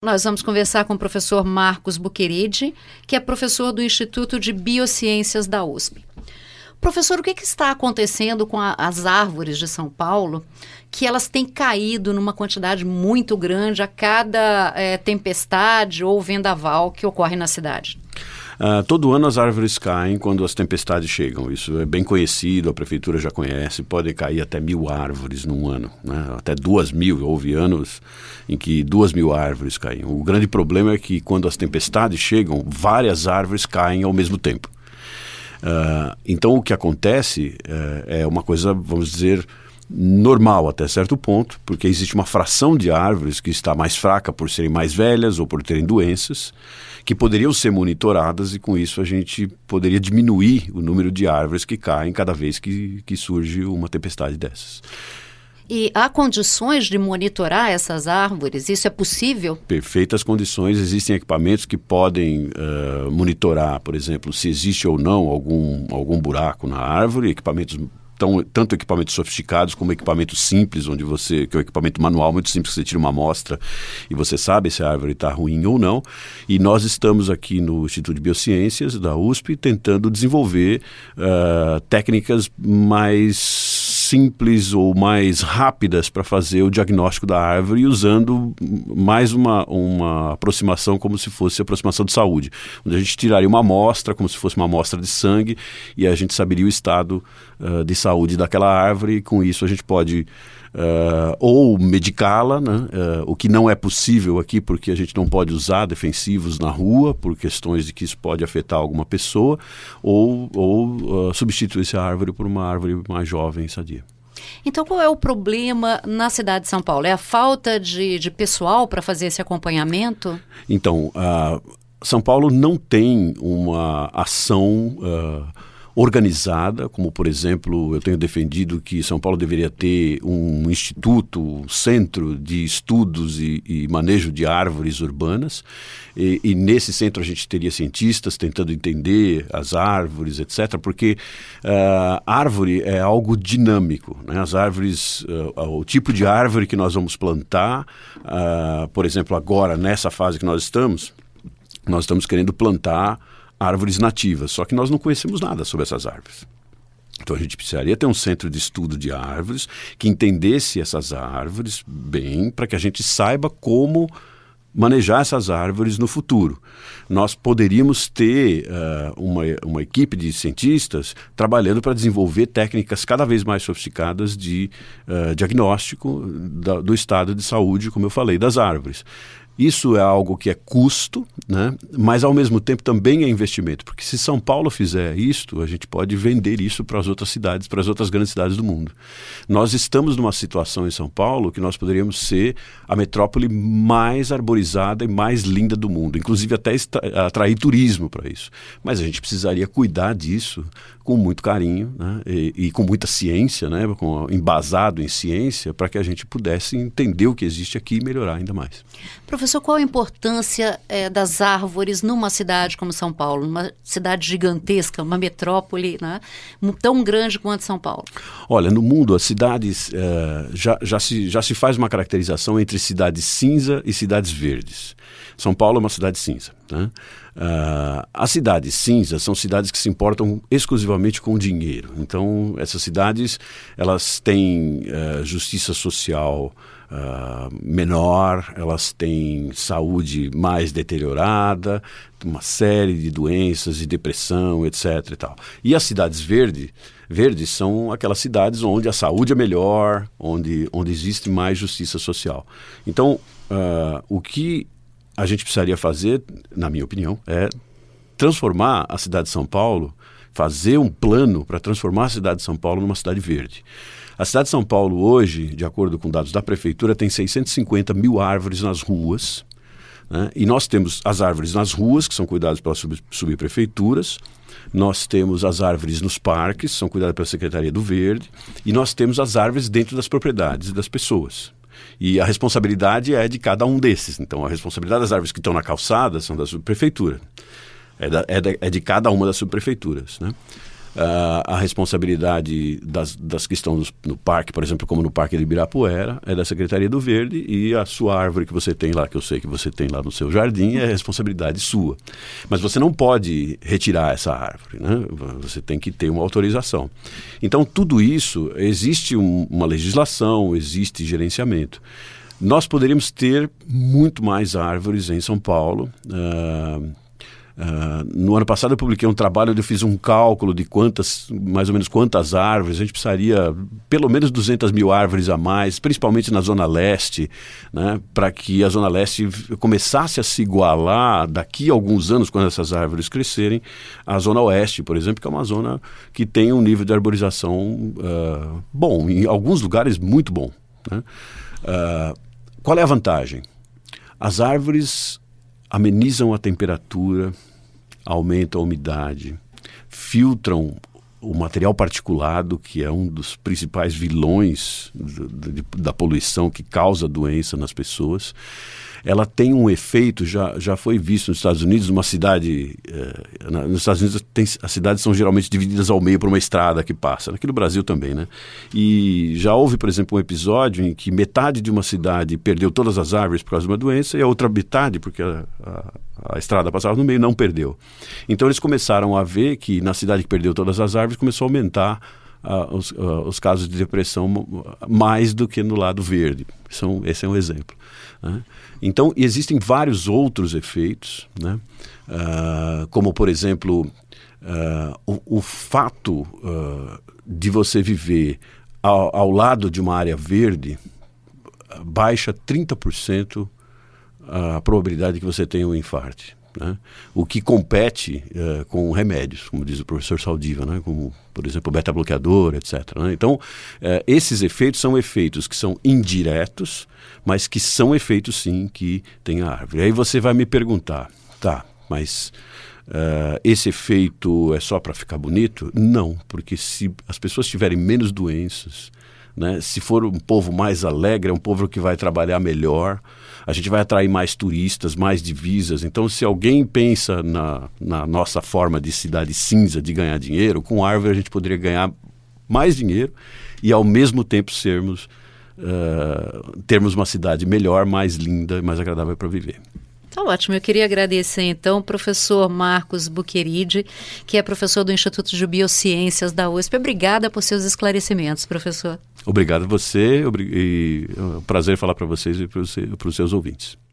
Nós vamos conversar com o professor Marcos Buqueride, que é professor do Instituto de Biociências da USP. Professor, o que está acontecendo com as árvores de São Paulo, que elas têm caído numa quantidade muito grande a cada tempestade ou vendaval que ocorre na cidade? Todo ano as árvores caem quando as tempestades chegam. Isso é bem conhecido, a prefeitura já conhece. Podem cair até 1.000 árvores num ano, né? Até 2.000. Houve anos em que 2.000 árvores caíam. O grande problema é que quando as tempestades chegam, várias árvores caem ao mesmo tempo. Então o que acontece é uma coisa, vamos dizer, normal até certo ponto, porque existe uma fração de árvores que está mais fraca por serem mais velhas ou por terem doenças, que poderiam ser monitoradas, e com isso a gente poderia diminuir o número de árvores que caem cada vez que surge uma tempestade dessas. E há condições de monitorar essas árvores? Isso é possível? Perfeitas condições. Existem equipamentos que podem monitorar, por exemplo, se existe ou não algum buraco na árvore, equipamentos tanto equipamentos sofisticados como equipamentos simples, que é um equipamento manual muito simples, que você tira uma amostra e você sabe se a árvore está ruim ou não. E nós estamos aqui no Instituto de Biociências da USP tentando desenvolver técnicas mais simples ou mais rápidas para fazer o diagnóstico da árvore, usando mais uma aproximação como se fosse aproximação de saúde, onde a gente tiraria uma amostra como se fosse uma amostra de sangue e a gente saberia o estado de saúde daquela árvore, e com isso a gente pode ou medicá-la, né? O que não é possível aqui porque a gente não pode usar defensivos na rua por questões de que isso pode afetar alguma pessoa, ou substituir essa árvore por uma árvore mais jovem e sadia. Então qual é o problema na cidade de São Paulo? É a falta de pessoal para fazer esse acompanhamento? Então, São Paulo não tem uma ação organizada, como por exemplo, eu tenho defendido que São Paulo deveria ter um instituto, um centro de estudos e manejo de árvores urbanas, e nesse centro a gente teria cientistas tentando entender as árvores, etc., porque árvore é algo dinâmico, né? As árvores, o tipo de árvore que nós vamos plantar, por exemplo, agora nessa fase que nós estamos querendo plantar árvores nativas, só que nós não conhecemos nada sobre essas árvores. Então a gente precisaria ter um centro de estudo de árvores que entendesse essas árvores bem, para que a gente saiba como manejar essas árvores no futuro. Nós poderíamos ter uma equipe de cientistas trabalhando para desenvolver técnicas cada vez mais sofisticadas de diagnóstico do estado de saúde, como eu falei, das árvores. Isso é algo que é custo, né? Mas ao mesmo tempo também é investimento, porque se São Paulo fizer isto, a gente pode vender isso para as outras cidades, para as outras grandes cidades do mundo. Nós estamos numa situação em São Paulo que nós poderíamos ser a metrópole mais arborizada e mais linda do mundo, inclusive até atrair turismo para isso. Mas a gente precisaria cuidar disso com muito carinho, né? E com muita ciência, né? Embasado em ciência, para que a gente pudesse entender o que existe aqui e melhorar ainda mais. Professor, qual a importância das árvores numa cidade como São Paulo, uma cidade gigantesca, uma metrópole, né, tão grande quanto São Paulo? Olha, no mundo as cidades já se faz uma caracterização entre cidades cinza e cidades verdes. São Paulo é uma cidade cinza, né? As cidades cinzas são cidades que se importam exclusivamente com o dinheiro. Então, essas cidades, elas têm justiça social menor, elas têm saúde mais deteriorada, uma série de doenças e depressão, etc. e tal. E as cidades verdes são aquelas cidades onde a saúde é melhor, onde existe mais justiça social. Então, o que a gente precisaria fazer, na minha opinião, é transformar a cidade de São Paulo, fazer um plano para transformar a cidade de São Paulo numa cidade verde. A cidade de São Paulo hoje, de acordo com dados da prefeitura, tem 650 mil árvores nas ruas, né? E nós temos as árvores nas ruas, que são cuidadas pelas subprefeituras, nós temos as árvores nos parques, que são cuidadas pela Secretaria do Verde, e nós temos as árvores dentro das propriedades das pessoas. E a responsabilidade é de cada um desses. Então, a responsabilidade das árvores que estão na calçada são da subprefeitura. É de cada uma das subprefeituras, né? A responsabilidade das que estão no parque, por exemplo, como no Parque de Ibirapuera, é da Secretaria do Verde, e a sua árvore que você tem lá, que eu sei que você tem lá no seu jardim, é responsabilidade sua. Mas você não pode retirar essa árvore, né? Você tem que ter uma autorização. Então, tudo isso, existe uma legislação, existe gerenciamento. Nós poderíamos ter muito mais árvores em São Paulo. No ano passado eu publiquei um trabalho onde eu fiz um cálculo de mais ou menos quantas árvores. A gente precisaria pelo menos 200 mil árvores a mais, principalmente na Zona Leste, né, para que a Zona Leste começasse a se igualar daqui a alguns anos, quando essas árvores crescerem, à Zona Oeste, por exemplo, que é uma zona que tem um nível de arborização bom, em alguns lugares muito bom, né? Qual é a vantagem? As árvores amenizam a temperatura, aumentam a umidade, filtram o material particulado, que é um dos principais vilões da poluição que causa doença nas pessoas. Ela tem um efeito, já foi visto nos Estados Unidos, uma cidade... nos Estados Unidos as cidades são geralmente divididas ao meio por uma estrada que passa. Aqui no Brasil também, né? E já houve, por exemplo, um episódio em que metade de uma cidade perdeu todas as árvores por causa de uma doença, e a outra metade, porque a estrada passava no meio, não perdeu. Então eles começaram a ver que na cidade que perdeu todas as árvores começou a aumentar os casos de depressão mais do que no lado verde. Esse é um exemplo, né? Então, existem vários outros efeitos, né? Como, por exemplo, o fato de você viver ao lado de uma área verde baixa 30% a probabilidade que você tenha um infarto, né? O que compete com remédios, como diz o professor Saldiva, né? Como, por exemplo, o beta-bloqueador, etc., né? Então, esses efeitos são efeitos que são indiretos, mas que são efeitos, sim, que tem a árvore. Aí você vai me perguntar, tá, mas esse efeito é só para ficar bonito? Não, porque se as pessoas tiverem menos doenças, né, se for um povo mais alegre, é um povo que vai trabalhar melhor, a gente vai atrair mais turistas, mais divisas. Então, se alguém pensa na nossa forma de cidade cinza, de ganhar dinheiro, com árvore a gente poderia ganhar mais dinheiro e ao mesmo tempo termos uma cidade melhor, mais linda e mais agradável para viver. Tá ótimo. Eu queria agradecer, então, o professor Marcos Buqueride, que é professor do Instituto de Biociências da USP. Obrigada por seus esclarecimentos, professor. Obrigado a você, e é um prazer falar para vocês e para os seus ouvintes.